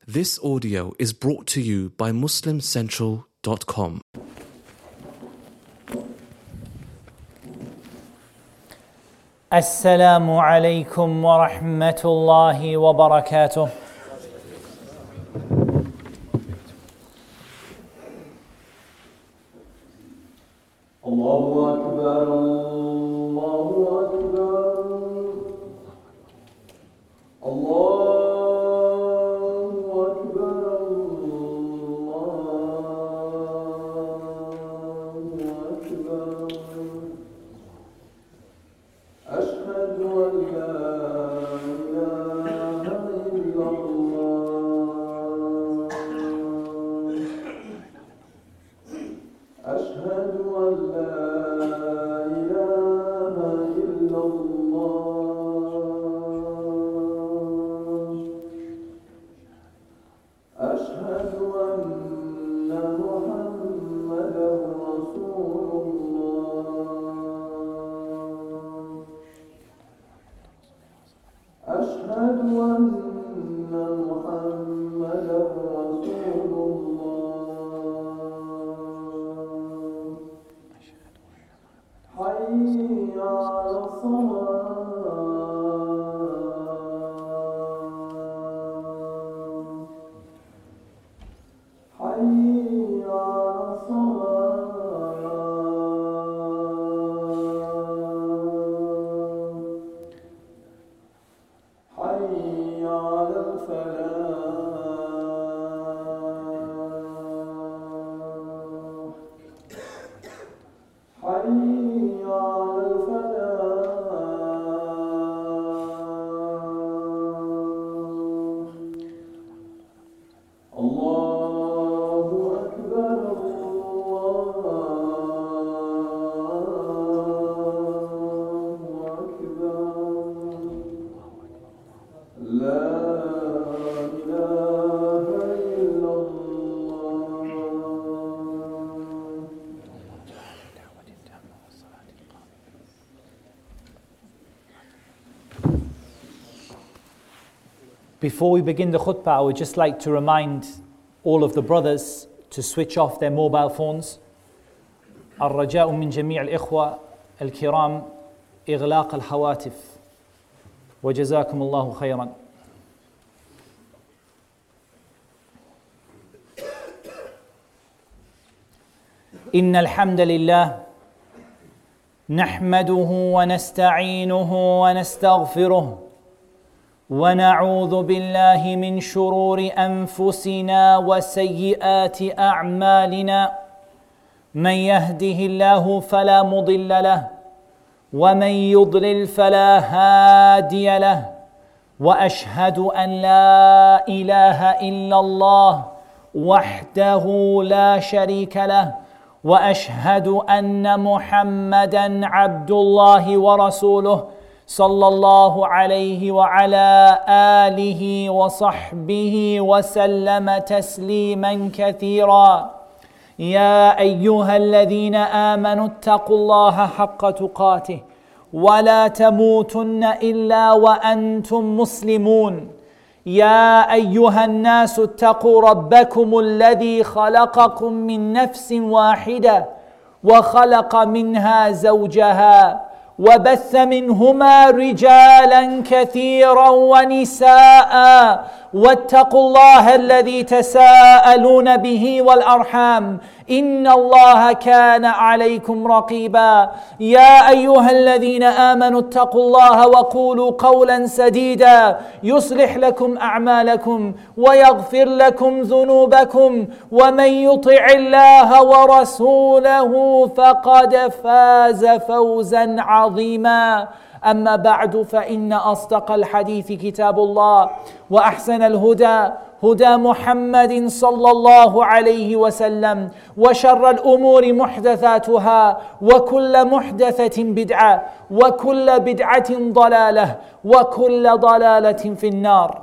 This audio is brought to you by MuslimCentral.com. Assalamu alaikum wa rahmatullahi wa barakatuh. Allahu Akbar, Allahu Akbar, Allahu Akbar, Allahu Akbar. Ashhadu an la ilaha illallah. Ashhadu an la ilaha illallah. Ashhadu anna Muhammadan Rasulullah. Ashhadu anna Muhammadan Rasulullah. Hayya ala salat. Hayya ala salat. Hayya ala falah. Hayya ala falah. Allahu Akbar, Allahu Akbar. La ilaha illallah. Before we begin the khutbah, I would just like to remind all of the brothers to switch off their mobile phones. الرجاء من جميع الإخوة الكرام إغلاق الهواتف وجزاكم الله خيرا. إن الحمد لله نحمده ونستعينه ونستغفره ونعوذ بالله من شرور أنفسنا وسيئات أعمالنا. من يهده الله فلا مضل له ومن يضلل فلا هادي له. وأشهد أن لا إله إلا الله وحده لا شريك له. وأشهد أن محمدًا عبد الله ورسوله صلى الله عليه وعلى آله وصحبه وسلم تسليما كثيرا. يا أيها الذين آمنوا اتقوا الله حق تقاته ولا تموتن إلا وأنتم مسلمون. يا أيها الناس اتقوا ربكم الذي خلقكم من نفس واحدة وخلق منها زوجها وبث منهما رجالا كثيرا ونساء. واتقوا الله الذي تساءلون به والأرحام إن الله كان عليكم رقيبا. يا أيها الذين آمنوا اتقوا الله وقولوا قولا سديدا يصلح لكم أعمالكم ويغفر لكم ذنوبكم. ومن يطع الله ورسوله فقد فاز فوزا عظيما. أما بعد فإن أصدق الحديث كتاب الله وأحسن الهدى هدى محمد صلى الله عليه وسلم وشر الأمور محدثاتها وكل محدثة بدعة وكل بدعة ضلالة وكل ضلالة في النار.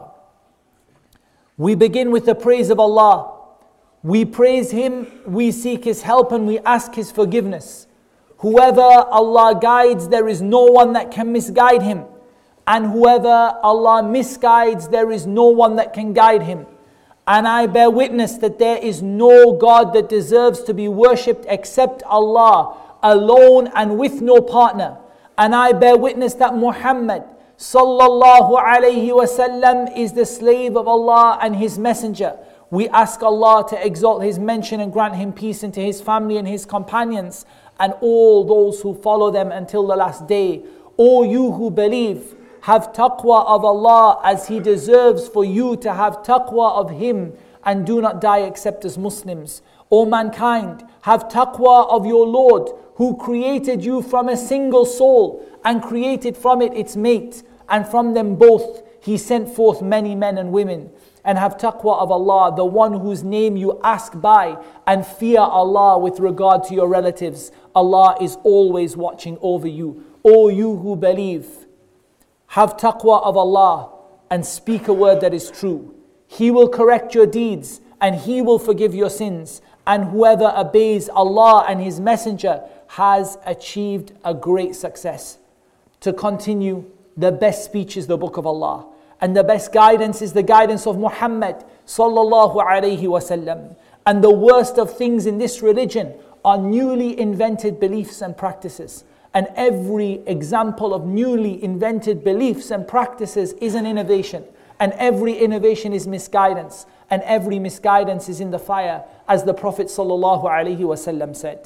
We begin with the praise of Allah. We praise Him, we seek His help and we ask His forgiveness. Whoever Allah guides, there is no one that can misguide him. And whoever Allah misguides, there is no one that can guide him. and I bear witness that there is no God that deserves to be worshipped except Allah, alone and with no partner. And I bear witness that Muhammad sallallahu alayhi wasallam is the slave of Allah and His messenger. We ask Allah to exalt His mention and grant Him peace into His family and His companions and all those who follow them until the last day. O you who believe, have taqwa of Allah as He deserves for you to have taqwa of Him, and do not die except as Muslims. O mankind, have taqwa of your Lord who created you from a single soul and created from it its mate, and from them both He sent forth many men and women. And have taqwa of Allah, the one whose name you ask by, and fear Allah with regard to your relatives. Allah is always watching over you. O you who believe, have taqwa of Allah and speak a word that is true. He will correct your deeds and He will forgive your sins. And whoever obeys Allah and His messenger has achieved a great success. To continue, the best speech is the book of Allah, and the best guidance is the guidance of Muhammad sallallahu alayhi wasallam. And the worst of things in this religion are newly invented beliefs and practices. And every example of newly invented beliefs and practices is an innovation. And every innovation is misguidance. And every misguidance is in the fire, as the Prophet sallallahu alaihi wasallam said.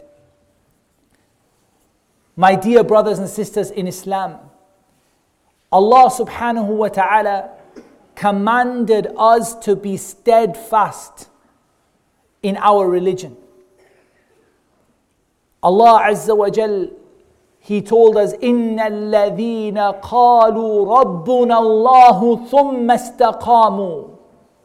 My dear brothers and sisters in Islam, Allah subhanahu wa ta'ala commanded us to be steadfast in our religion. Allah Azza wa Jal, He told us, إِنَّ الَّذِينَ قَالُوا رَبُّنَا اللَّهُ ثُمَّ اسْتَقَامُوا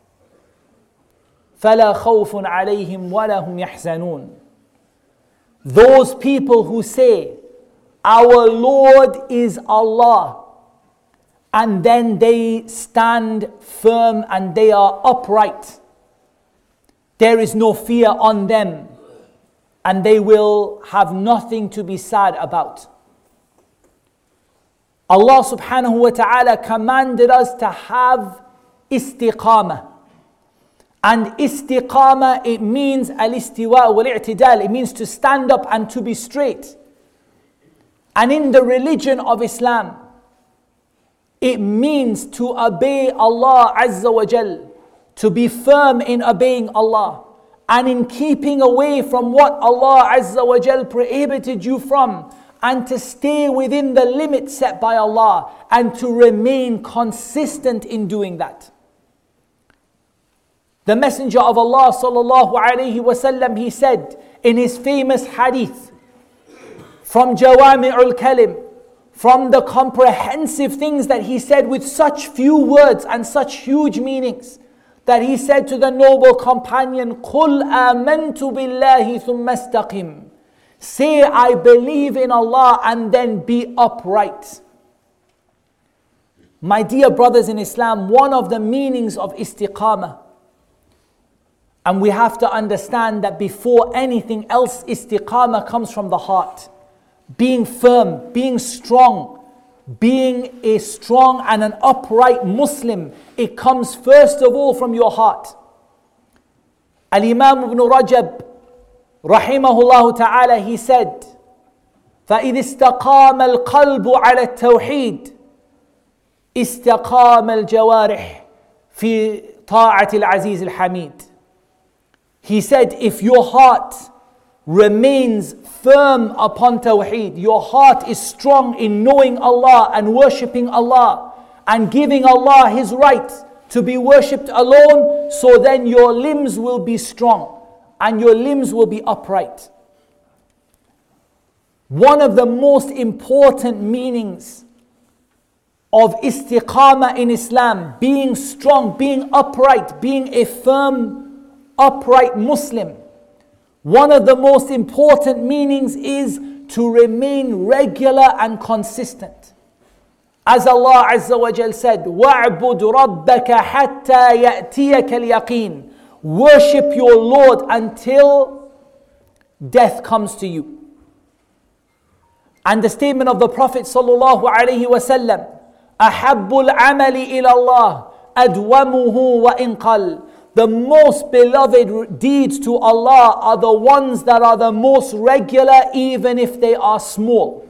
فَلَا خَوْفٌ عَلَيْهِمْ وَلَا هُمْ يَحْزَنُونَ. Those people who say, our Lord is Allah, and then they stand firm and they are upright, there is no fear on them, and they will have nothing to be sad about. Allah subhanahu wa ta'ala commanded us to have istiqamah. And istiqamah, it means al-istiwa wal-i'tidal. It means to stand up and to be straight. And in the religion of Islam, it means to obey Allah Azza wa Jal, to be firm in obeying Allah, and in keeping away from what Allah Azza wa Jal prohibited you from, and to stay within the limits set by Allah, and to remain consistent in doing that. The Messenger of Allah sallallahu alaihi wasallam, he said in his famous hadith, from Jawami'ul Kalim, from the comprehensive things that he said with such few words and such huge meanings, that he said to the noble companion, قُلْ آمَنْتُ بِاللَّهِ ثُمَّ اسْتَقِمْ. Say, I believe in Allah, and then be upright. My dear brothers in Islam, one of the meanings of istiqamah, and we have to understand that before anything else, istiqamah comes from the heart. Being firm, being strong, being a strong and an upright Muslim, it comes first of all from your heart. Al-Imam ibn Rajab, rahimahullah ta'ala, he said, فَإِذِ اسْتَقَامَ الْقَلْبُ عَلَى التَّوْحِيدِ اسْتَقَامَ الْجَوَارِحِ فِي طَاعَةِ الْعَزِيزِ الْحَمِيدِ. He said, if your heart remains firm upon Tawheed, your heart is strong in knowing Allah and worshipping Allah and giving Allah His right to be worshipped alone, so then your limbs will be strong and your limbs will be upright. One of the most important meanings of istiqamah in Islam, being strong, being upright, being a firm, upright Muslim, one of the most important meanings is to remain regular and consistent. As Allah Azza wa Jal said, وَاعْبُدْ رَبَّكَ حَتَّى يَأْتِيَكَ الْيَقِينَ. Worship your Lord until death comes to you. And the statement of the Prophet sallallahu alaihi wasallam, أَحَبُّ الْعَمَلِ إِلَى اللَّهِ أَدْوَمُهُ وَإِنْ قَلَّ. the most beloved deeds to Allah are the ones that are the most regular, even if they are small.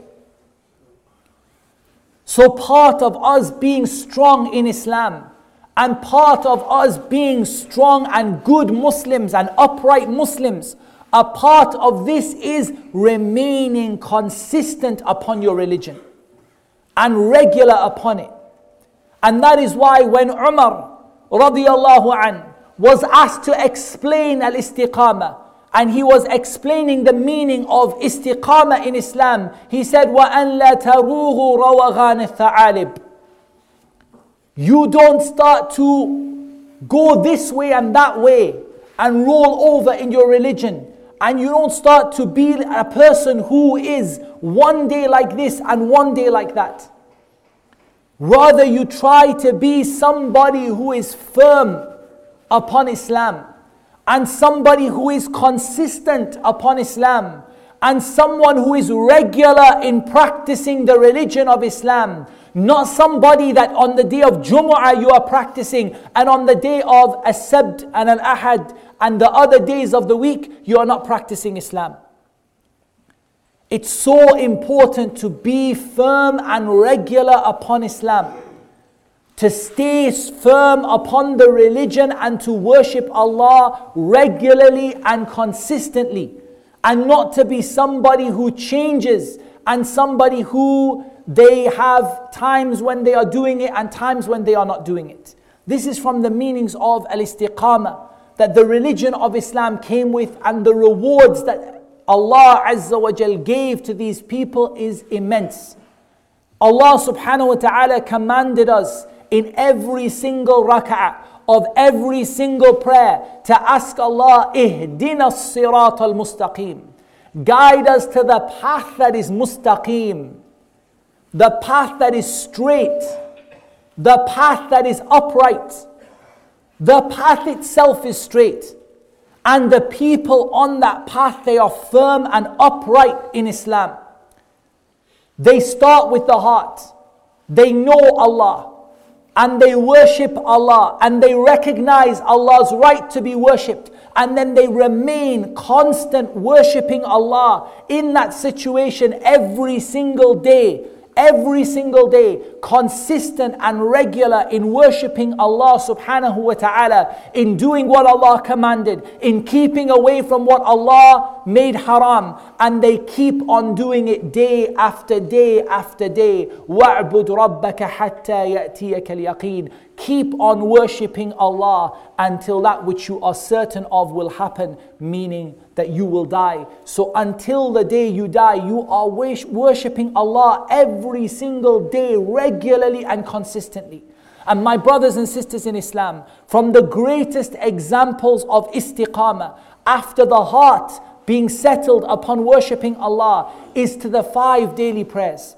So part of us being strong in Islam, and part of us being strong and good Muslims and upright Muslims, a part of this is remaining consistent upon your religion and regular upon it. And that is why when Umar radiyallahu an was asked to explain al-istiqamah, and he was explaining the meaning of istiqamah in Islam, he said, وَأَنْ لَا تَرُوغُ رَوَغَانِ الثَّعَالِبِ. You don't start to go this way and that way and roll over in your religion. And you don't start to be a person who is one day like this and one day like that. Rather, you try to be somebody who is firm upon Islam, and somebody who is consistent upon Islam, and someone who is regular in practicing the religion of Islam. Not somebody that on the day of Jumu'ah you are practicing, and on the day of As-Sabt and Al-Ahad and the other days of the week you are not practicing Islam. It's so important to be firm and regular upon Islam, to stay firm upon the religion and to worship Allah regularly and consistently, and not to be somebody who changes and somebody who they have times when they are doing it and times when they are not doing it. This is from the meanings of al-istiqamah that the religion of Islam came with, and the rewards that Allah Azza wa Jal gave to these people is immense. Allah subhanahu wa ta'ala commanded us in every single rak'ah of every single prayer to ask Allah, ihdina as-sirat al-mustaqim. Guide us to the path that is mustaqim, the path that is straight, the path that is upright. The path itself is straight, and the people on that path, they are firm and upright in Islam. They start with the heart. They know Allah, and they worship Allah, and they recognize Allah's right to be worshipped, and then they remain constant worshipping Allah in that situation every single day, consistent and regular in worshipping Allah subhanahu wa ta'ala, in doing what Allah commanded, in keeping away from what Allah made haram, and they keep on doing it day after day after day. وَاعْبُدْ رَبَّكَ حَتَّى يَأْتِيَكَ الْيَقِينَ. Keep on worshipping Allah until that which you are certain of will happen, meaning that you will die. So until the day you die, you are worshipping Allah every single day, regularly and consistently. And my brothers and sisters in Islam, from the greatest examples of istiqamah, after the heart being settled upon worshipping Allah, is to the 5 daily prayers.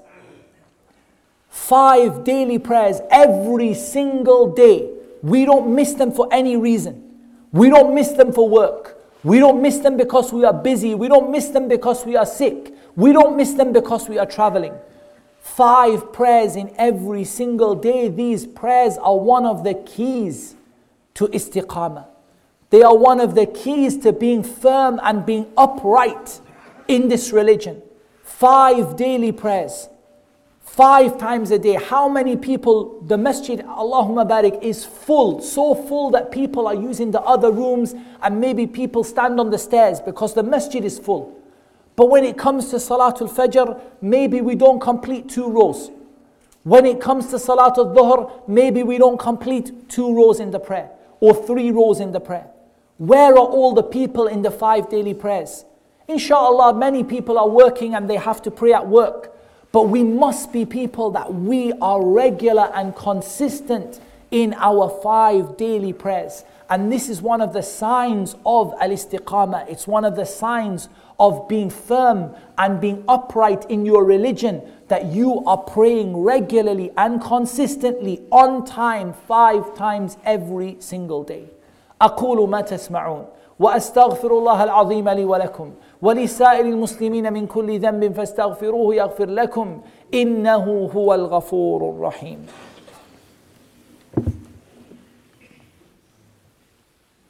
5 daily prayers every single day. We don't miss them for any reason. We don't miss them for work. We don't miss them because we are busy. We don't miss them because we are sick. We don't miss them because we are traveling. 5 prayers in every single day. These prayers are one of the keys to istiqamah. They are one of the keys to being firm and being upright in this religion. 5 daily prayers. 5 times a day. How many people, the masjid, Allahumma barik, is full, so full that people are using the other rooms, and maybe people stand on the stairs because the masjid is full. But when it comes to Salatul Fajr, maybe we don't complete 2 rows. When it comes to Salatul Dhuhr, maybe we don't complete 2 rows in the prayer or 3 rows in the prayer. Where are all the people in the 5 daily prayers? Inshallah, many people are working and they have to pray at work. But we must be people that we are regular and consistent in our 5 daily prayers. And this is one of the signs of al-istiqamah. It's one of the signs of being firm and being upright in your religion, that you are praying regularly and consistently on time 5 times every single day. أقول ما تسمعون وأستغفر الله العظيم لي ولكم ولسائر المسلمين من كل ذنب فاستغفروه يغفر لكم إنه هو الغفور الرحيم.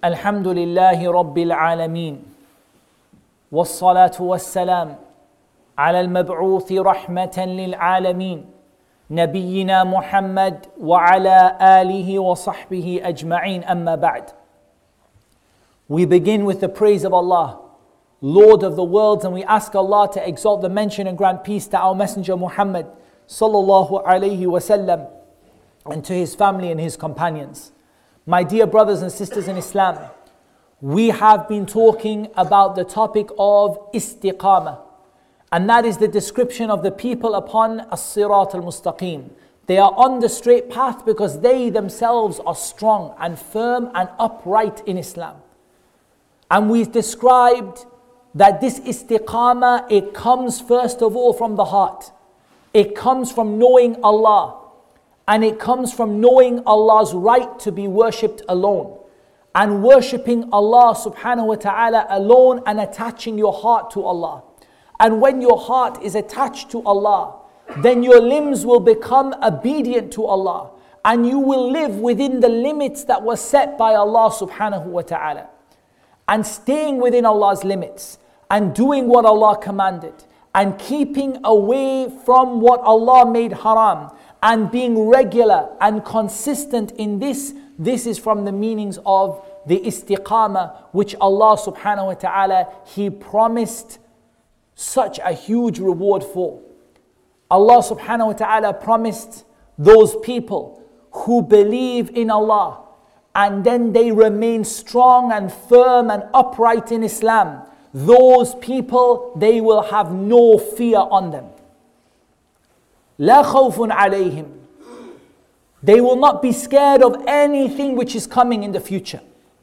الحمد لله رب العالمين والصلاة والسلام على المبعوث رحمة للعالمين نبينا محمد وعلى آله وصحبه أجمعين أما بعد. We begin with the praise of Allah, Lord of the worlds, and we ask Allah to exalt the mention and grant peace to our Messenger Muhammad sallallahu alayhi wasallam and to his family and his companions. My dear brothers and sisters in Islam, we have been talking about the topic of istiqamah, and that is the description of the people upon as-sirat al-mustaqim. They are on the straight path because they themselves are strong and firm and upright in Islam. And we've described that this istiqamah, it comes first of all from the heart. It comes from knowing Allah. And it comes from knowing Allah's right to be worshipped alone. And worshipping Allah subhanahu wa ta'ala alone and attaching your heart to Allah. And when your heart is attached to Allah, then your limbs will become obedient to Allah. And you will live within the limits that were set by Allah subhanahu wa ta'ala. And staying within Allah's limits and doing what Allah commanded and keeping away from what Allah made haram and being regular and consistent in this is from the meanings of the istiqamah, which Allah subhanahu wa ta'ala, He promised such a huge reward for. Allah subhanahu wa ta'ala promised those people who believe in Allah and then they remain strong and firm and upright in Islam. Those people, they will have no fear on them. لا خوف عليهم. They will not be scared of anything which is coming in the future.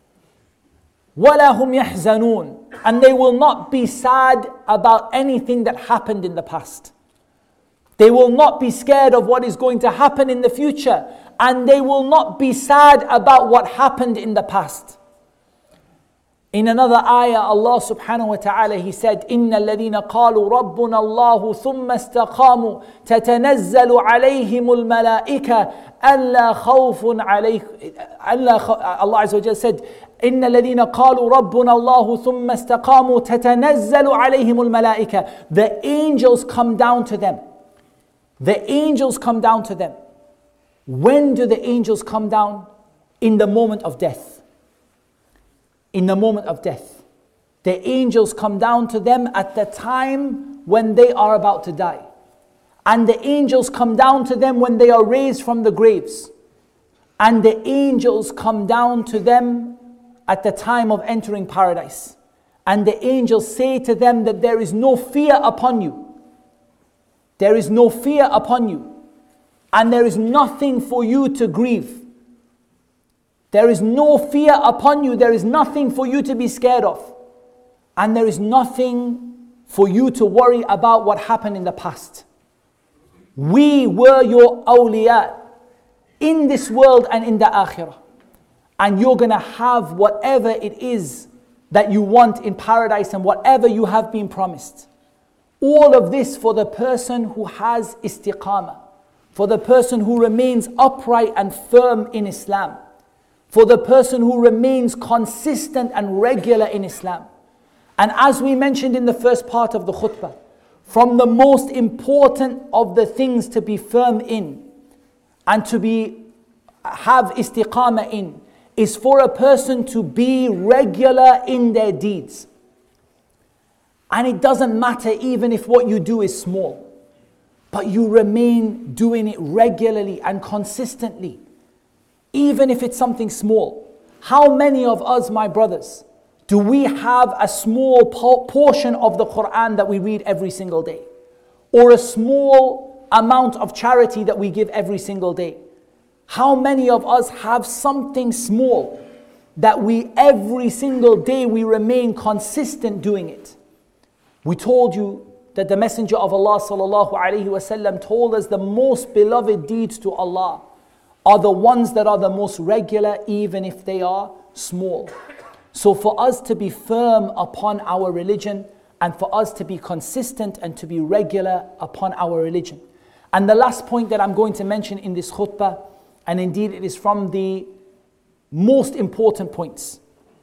ولا هم يحزنون. And they will not be sad about anything that happened in the past. They will not be scared of what is going to happen in the future. And they will not be sad about what happened in the past. In another ayah, Allah subhanahu wa ta'ala, He said, إِنَّ الَّذِينَ قَالُوا رَبُّنَا اللَّهُ ثُمَّ اسْتَقَامُوا تَتَنَزَّلُ عَلَيْهِمُ الْمَلَائِكَةُ أَلَّا خَوْفٌ عَلَيْكُمْ. Allah Azza wa Jalla said, إِنَّ الَّذِينَ قَالُوا رَبُّنَا اللَّهُ ثُمَّ اسْتَقَامُوا تَتَنَزَّلُ عَلَيْهِمُ الْمَلَائِكَةُ. The angels come down to them. The angels come down to them. When do the angels come down? In the moment of death. In the moment of death. The angels come down to them at the time when they are about to die. And the angels come down to them when they are raised from the graves. And the angels come down to them at the time of entering paradise. And the angels say to them that there is no fear upon you. There is no fear upon you. And there is nothing for you to grieve. There is no fear upon you. There is nothing for you to be scared of. And there is nothing for you to worry about what happened in the past. We were your awliya in this world and in the akhirah. And you're going to have whatever it is that you want in paradise and whatever you have been promised. All of this for the person who has istiqamah. For the person who remains upright and firm in Islam. For the person who remains consistent and regular in Islam. And as we mentioned in the first part of the khutbah, from the most important of the things to be firm in and to have istiqamah in is for a person to be regular in their deeds. And it doesn't matter even if what you do is small, but you remain doing it regularly and consistently. Even if it's something small. How many of us, my brothers, do we have a small portion of the Quran that we read every single day? Or a small amount of charity that we give every single day? How many of us have something small that we every single day we remain consistent doing it? We told you that the Messenger of Allah sallallahu alaihi wasallam told us the most beloved deeds to Allah are the ones that are the most regular, even if they are small. So for us to be firm upon our religion and for us to be consistent and to be regular upon our religion. And the last point that I'm going to mention in this khutbah, and indeed it is from the most important points,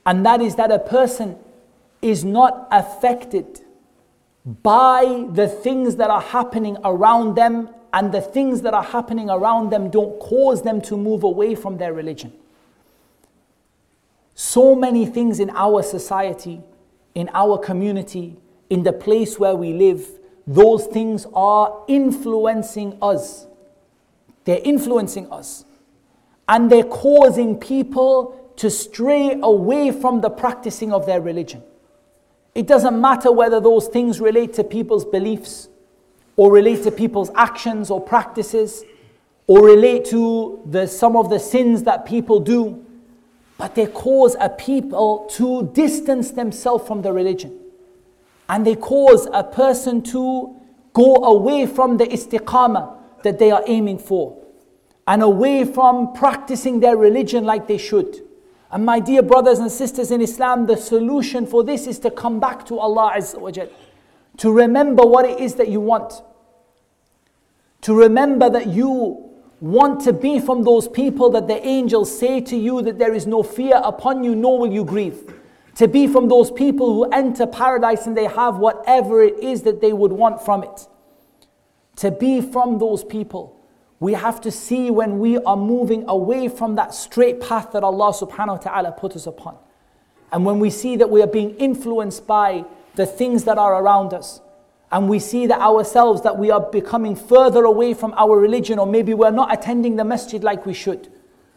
And that is that a person is not affected by the things that are happening around them, and the things that are happening around them don't cause them to move away from their religion. So many things in our society, in our community, in the place where we live, those things are influencing us. They're influencing us. And they're causing people to stray away from the practicing of their religion. It doesn't matter whether those things relate to people's beliefs, or relate to people's actions or practices, or relate to some of the sins that people do, but they cause a people to distance themselves from the religion. And they cause a person to go away from the istiqamah that they are aiming for, and away from practicing their religion like they should. And my dear brothers and sisters in Islam, the solution for this is to come back to Allah Azza wa Jal, to remember what it is that you want, to remember that you want to be from those people that the angels say to you that there is no fear upon you, nor will you grieve. To be from those people who enter paradise and they have whatever it is that they would want from it. To be from those people. We have to see when we are moving away from that straight path that Allah subhanahu wa ta'ala put us upon. And when we see that we are being influenced by the things that are around us, and we see that ourselves, that we are becoming further away from our religion, or maybe we're not attending the masjid like we should.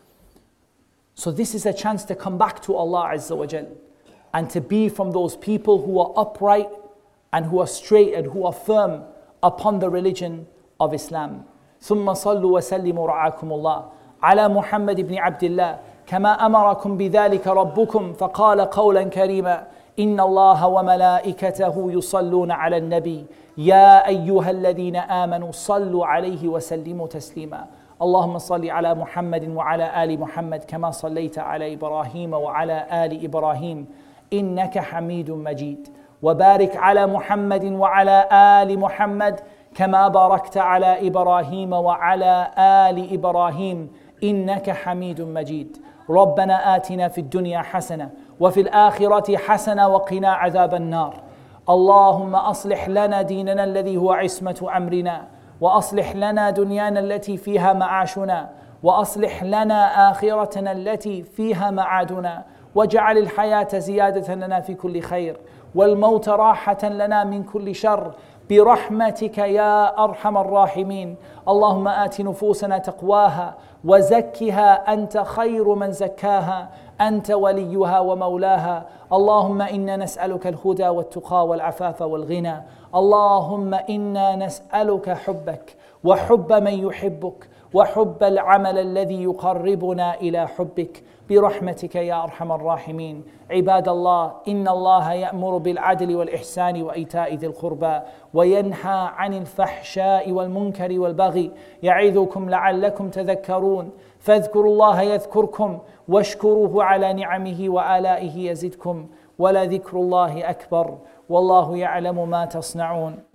So this is a chance to come back to Allah Azza wa Jal, and to be from those people who are upright, and who are straight, and who are firm upon the religion of Islam. ثم صلوا وسلموا رعاكم الله على محمد بن عبد الله كما أمركم بذلك ربكم فقال قولا كريما إن الله وملائكته يصلون على النبي يا أيها الذين آمنوا صلوا عليه وسلموا تسليما اللهم صل على محمد وعلى آل محمد كما صليت على إبراهيم وعلى آل إبراهيم إنك حميد مجيد وبارك على محمد وعلى آل محمد كما باركت على إبراهيم وعلى آل إبراهيم إنك حميد مجيد ربنا آتنا في الدنيا حسنة وفي الآخرة حسنة وقنا عذاب النار اللهم أصلح لنا ديننا الذي هو عصمة أمرنا وأصلح لنا دنيانا التي فيها معاشنا وأصلح لنا آخرتنا التي فيها معادنا واجعل الحياة زيادة لنا في كل خير والموت راحة لنا من كل شر برحمتك يا أرحم الراحمين اللهم آت نفوسنا تقواها وزكها أنت خير من زكاها أنت وليها ومولاها اللهم إنا نسألك الهدى والتقى والعفاف والغنى اللهم إنا نسألك حبك وحب من يحبك وحب العمل الذي يقربنا إلى حبك برحمتك يا أرحم الراحمين عباد الله إن الله يأمر بالعدل والإحسان وإيتاء ذي القربى وينهى عن الفحشاء والمنكر والبغي يعظكم لعلكم تذكرون فاذكروا الله يذكركم واشكروه على نعمه وآلائه يزدكم ولذكر الله أكبر والله يعلم ما تصنعون